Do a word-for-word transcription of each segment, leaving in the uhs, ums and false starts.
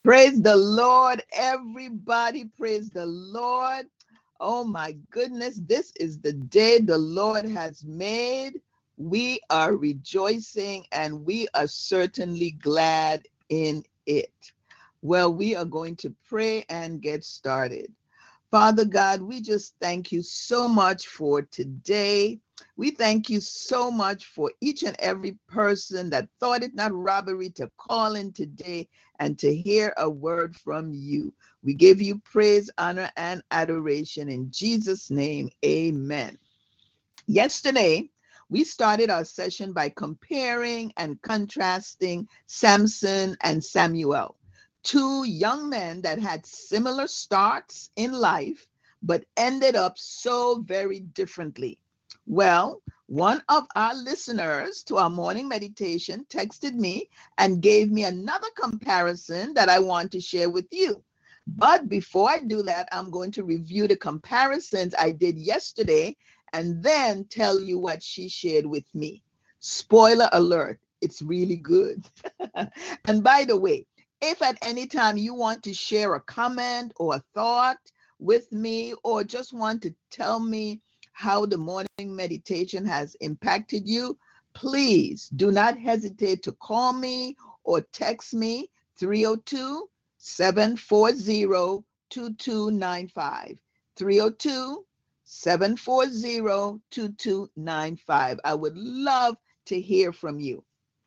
Praise the Lord, everybody. Praise the Lord. Oh my goodness, this is the day the Lord has made. We are rejoicing and we are certainly glad in it. Well, we are going to pray and get started. Father God, we just thank you so much for today. We thank you so much for each and every person that thought it not robbery to call in today and to hear a word from you. We give you praise, honor, and adoration in Jesus' name. Amen. Yesterday, we started our session by comparing and contrasting Samson and Samuel, two young men that had similar starts in life, but ended up so very differently. Well, one of our listeners to our morning meditation texted me and gave me another comparison that I want to share with you. But before I do that, I'm going to review the comparisons I did yesterday and then tell you what she shared with me. Spoiler alert, it's really good. And by the way, if at any time you want to share a comment or a thought with me, or just want to tell me how the morning meditation has impacted you, please do not hesitate to call me or text me three oh two, seven four zero, two two nine five. three oh two, seven four zero, two two nine five. I would love to hear from you.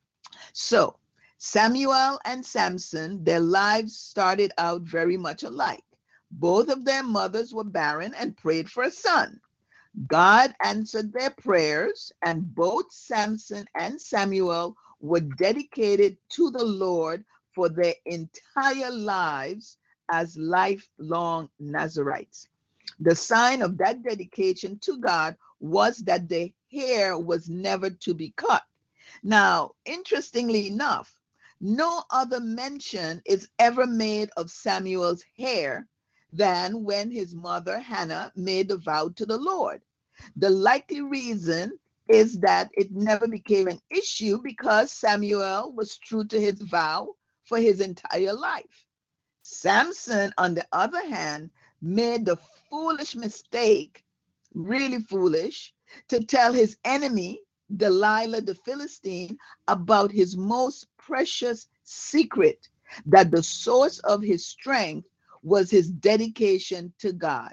So, Samuel and Samson, their lives started out very much alike. Both of their mothers were barren and prayed for a son. God answered their prayers, and both Samson and Samuel were dedicated to the Lord for their entire lives as lifelong Nazarites. The sign of that dedication to God was that their hair was never to be cut. Now, interestingly enough, no other mention is ever made of Samuel's hair than when his mother Hannah made the vow to the Lord. The likely reason is that it never became an issue because Samuel was true to his vow for his entire life. Samson, on the other hand, made the foolish mistake, really foolish, to tell his enemy, Delilah the Philistine, about his most precious secret, that the source of his strength was his dedication to God.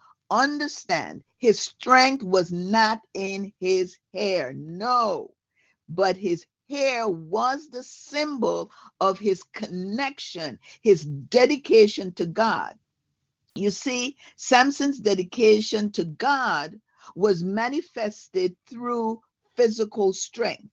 Understand, his strength was not in his hair, no, but his hair was the symbol of his connection, his dedication to God. You see, Samson's dedication to God was manifested through physical strength,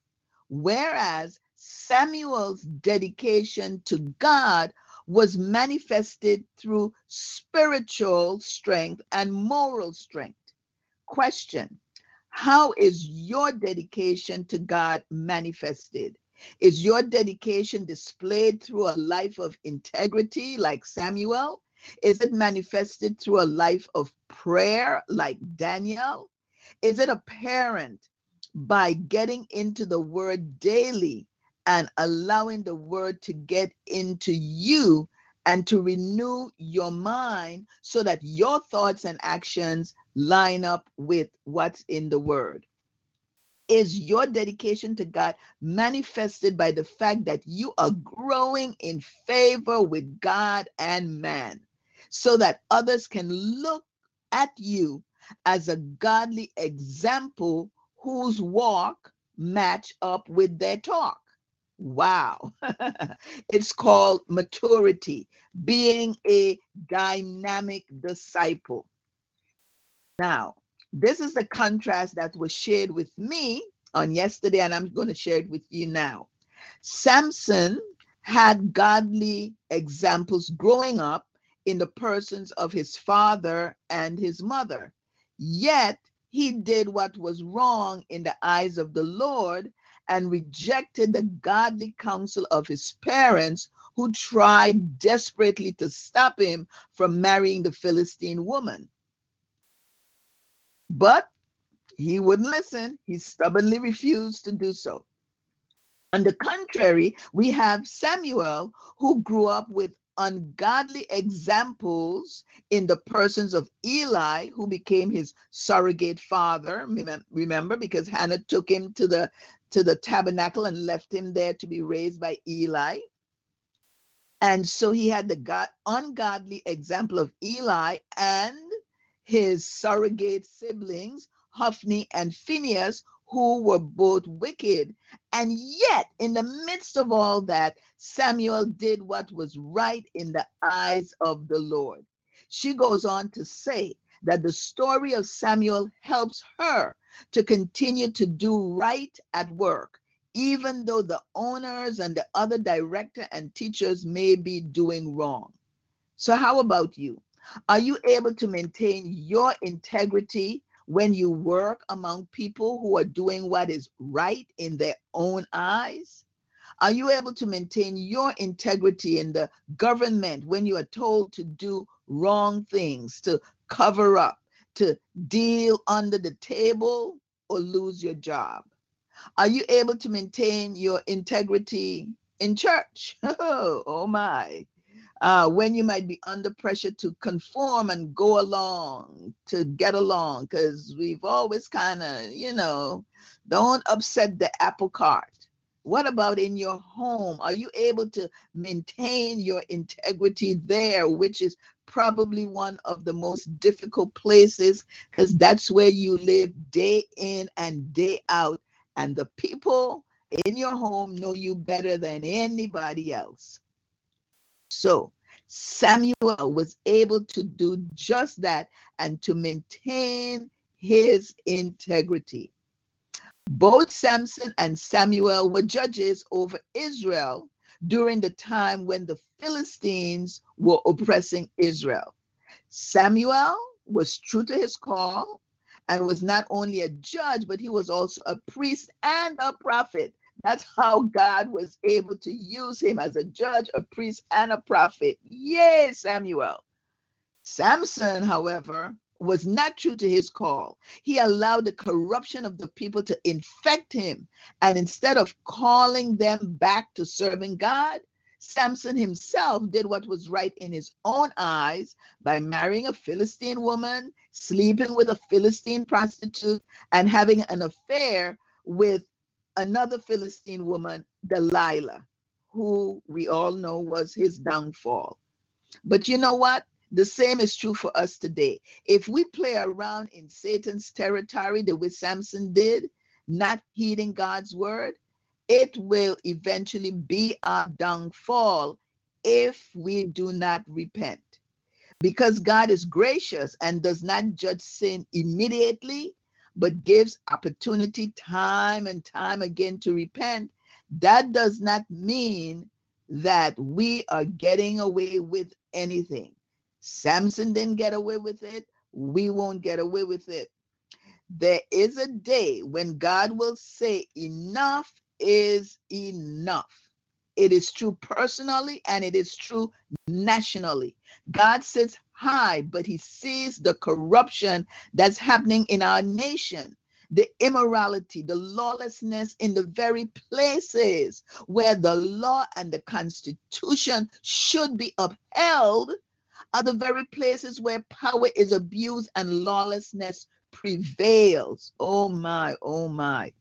whereas Samuel's dedication to God was manifested through spiritual strength and moral strength. Question: how is your dedication to God manifested? Is your dedication displayed through a life of integrity like Samuel? Is it manifested through a life of prayer like Daniel? Is it apparent by getting into the word daily and allowing the word to get into you and to renew your mind so that your thoughts and actions line up with what's in the word? Is your dedication to God manifested by the fact that you are growing in favor with God and man, so that others can look at you as a godly example whose walk match up with their talk? Wow. It's called maturity, being a dynamic disciple. Now, this is the contrast that was shared with me on yesterday, and I'm going to share it with you now. Samson had godly examples growing up in the persons of his father and his mother, yet he did what was wrong in the eyes of the Lord and rejected the godly counsel of his parents, who tried desperately to stop him from marrying the Philistine woman. But he wouldn't listen. He stubbornly refused to do so. On the contrary, we have Samuel, who grew up with ungodly examples in the persons of Eli, who became his surrogate father. Remember, because Hannah took him to the to the tabernacle and left him there to be raised by Eli. And so he had the God, ungodly example of Eli and his surrogate siblings, Hophni and Phinehas, who were both wicked. And yet, in the midst of all that, Samuel did what was right in the eyes of the Lord. She goes on to say that the story of Samuel helps her to continue to do right at work, even though the owners and the other director and teachers may be doing wrong. So how about you? Are you able to maintain your integrity when you work among people who are doing what is right in their own eyes? Are you able to maintain your integrity in the government when you are told to do wrong things, to cover up, to deal under the table, or lose your job? Are you able to maintain your integrity in church? Oh, oh my. Uh, when you might be under pressure to conform and go along, to get along, because we've always kind of, you know, don't upset the apple cart. What about in your home? Are you able to maintain your integrity there, which is probably one of the most difficult places, because that's where you live day in and day out, and the people in your home know you better than anybody else. So Samuel was able to do just that and to maintain his integrity. Both Samson and Samuel were judges over Israel during the time when the Philistines were oppressing Israel. Samuel was true to his call and was not only a judge, but he was also a priest and a prophet. That's how God was able to use him as a judge, a priest, and a prophet. Yay, Samuel. Samson, however, was not true to his call. He allowed the corruption of the people to infect him. And instead of calling them back to serving God, Samson himself did what was right in his own eyes by marrying a Philistine woman, sleeping with a Philistine prostitute, and having an affair with another Philistine woman, Delilah, who we all know was his downfall. But you know what? The same is true for us today. If we play around in Satan's territory the way Samson did, not heeding God's word, it will eventually be our downfall if we do not repent. Because God is gracious and does not judge sin immediately, but gives opportunity time and time again to repent, that does not mean that we are getting away with anything. Samson didn't get away with it. We won't get away with it. There is a day when God will say enough is enough. It is true personally and it is true nationally. God sits high, but he sees the corruption that's happening in our nation, the immorality, the lawlessness in the very places where the law and the Constitution should be upheld are the very places where power is abused and lawlessness prevails. Oh my, oh my.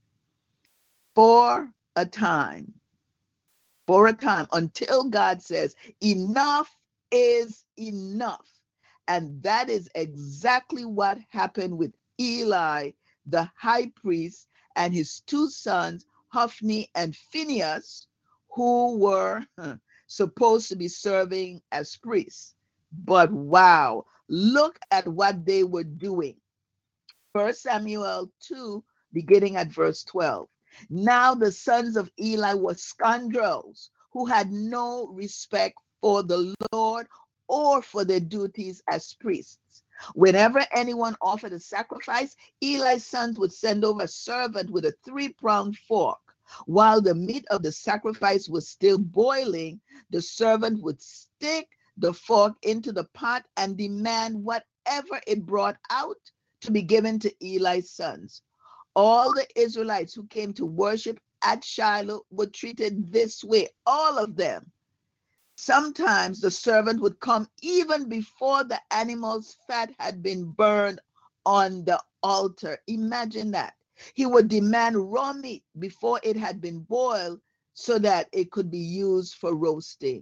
For a time, for a time, until God says, enough is enough. And that is exactly what happened with Eli, the high priest, and his two sons, Hophni and Phinehas, who were huh, supposed to be serving as priests. But wow, look at what they were doing. First Samuel two, beginning at verse twelve. Now the sons of Eli were scoundrels who had no respect for the Lord or for their duties as priests. Whenever anyone offered a sacrifice, Eli's sons would send over a servant with a three-pronged fork. While the meat of the sacrifice was still boiling, the servant would stick the fork into the pot and demand whatever it brought out to be given to Eli's sons. All the Israelites who came to worship at Shiloh were treated this way, all of them. Sometimes the servant would come even before the animal's fat had been burned on the altar. Imagine that. He would demand raw meat before it had been boiled so that it could be used for roasting.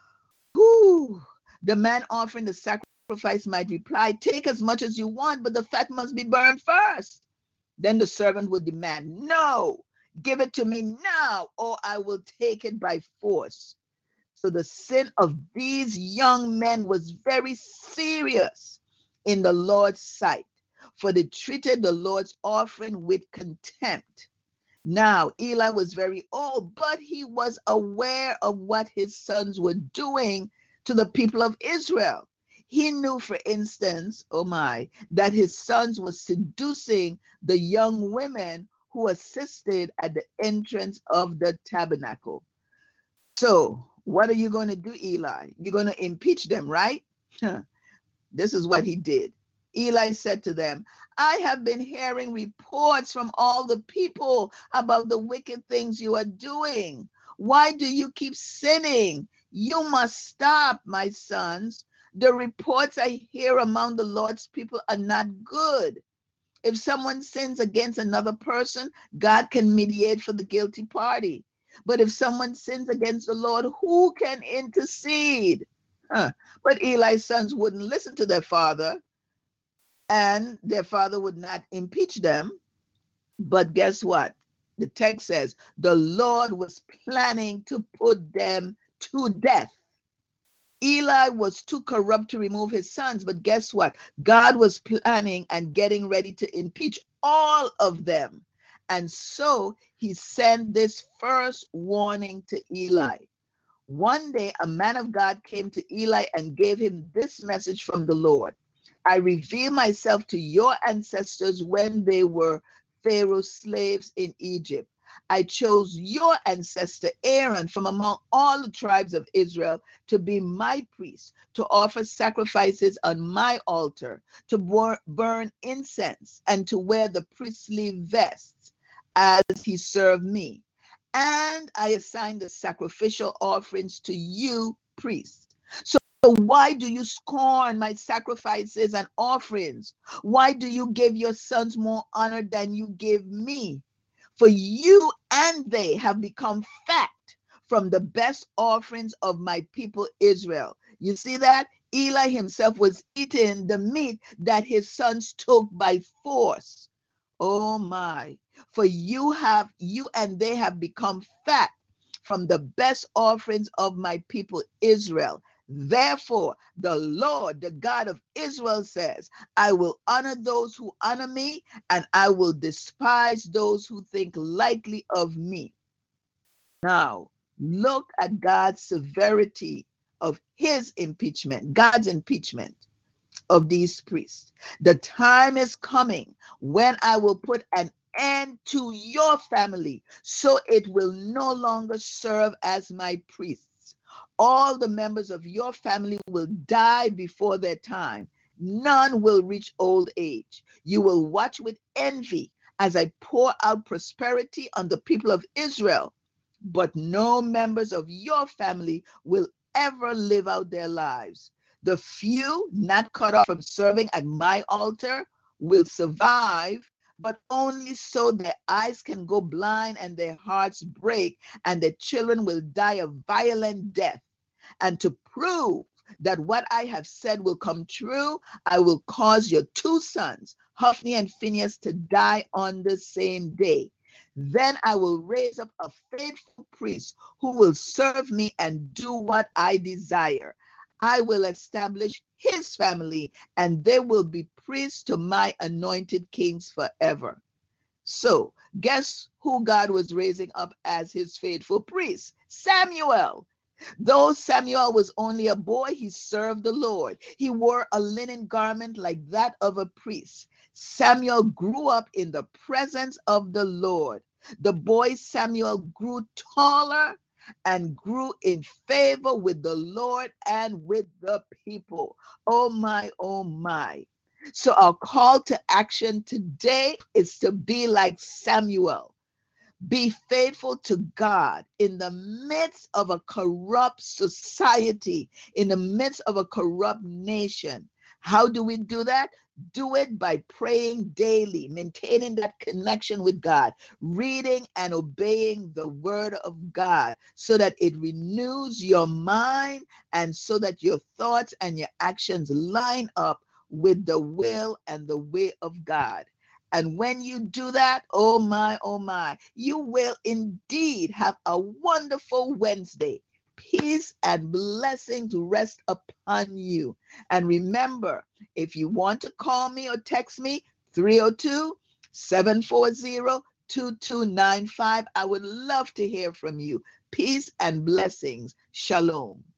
Whew. The man offering the sacrifice might reply, "Take as much as you want, but the fat must be burned first." Then the servant would demand, "No, give it to me now, or I will take it by force." So the sin of these young men was very serious in the Lord's sight, for they treated the Lord's offering with contempt. Now, Eli was very old, but he was aware of what his sons were doing to the people of Israel. He knew, for instance, oh my, that his sons were seducing the young women who assisted at the entrance of the tabernacle. So, what are you going to do, Eli? You're going to impeach them, right? This is what he did. Eli said to them, "I have been hearing reports from all the people about the wicked things you are doing. Why do you keep sinning? You must stop, my sons. The reports I hear among the Lord's people are not good. If someone sins against another person, God can mediate for the guilty party. But if someone sins against the Lord, who can intercede?" Huh. But Eli's sons wouldn't listen to their father, and their father would not impeach them. But guess what? The text says the Lord was planning to put them to death. Eli was too corrupt to remove his sons, but guess what? God was planning and getting ready to impeach all of them. And so he sent this first warning to Eli. One day, a man of God came to Eli and gave him this message from the Lord: "I revealed myself to your ancestors when they were Pharaoh's slaves in Egypt. I chose your ancestor Aaron from among all the tribes of Israel to be my priest, to offer sacrifices on my altar, to burn incense, and to wear the priestly vests as he served me. And I assigned the sacrificial offerings to you, priests. So why do you scorn my sacrifices and offerings? Why do you give your sons more honor than you give me? For you and they have become fat from the best offerings of my people Israel." You see that? Eli himself was eating the meat that his sons took by force. Oh my. For you have, you and they have become fat from the best offerings of my people Israel. Therefore, the Lord, the God of Israel says, "I will honor those who honor me, and I will despise those who think lightly of me." Now, look at God's severity of his impeachment, God's impeachment of these priests. "The time is coming when I will put an end to your family, so it will no longer serve as my priests. All the members of your family will die before their time. None will reach old age. You will watch with envy as I pour out prosperity on the people of Israel, but no members of your family will ever live out their lives. The few not cut off from serving at my altar will survive, but only so their eyes can go blind and their hearts break, and their children will die a violent death. And to prove that what I have said will come true, I will cause your two sons, Hophni and Phinehas, to die on the same day. Then I will raise up a faithful priest who will serve me and do what I desire. I will establish his family, and they will be priests to my anointed kings forever." So, guess who God was raising up as his faithful priest? Samuel. Though Samuel was only a boy, he served the Lord. He wore a linen garment like that of a priest. Samuel grew up in the presence of the Lord. The boy Samuel grew taller and grew in favor with the Lord and with the people. Oh my, oh my. So our call to action today is to be like Samuel. Be faithful to God in the midst of a corrupt society, in the midst of a corrupt nation. How do we do that? Do it by praying daily, maintaining that connection with God, reading and obeying the word of God so that it renews your mind and so that your thoughts and your actions line up with the will and the way of God. And when you do that, oh my, oh my, you will indeed have a wonderful Wednesday. Peace and blessings rest upon you. And remember, if you want to call me or text me, three oh two, seven four zero, two two nine five. I would love to hear from you. Peace and blessings. Shalom.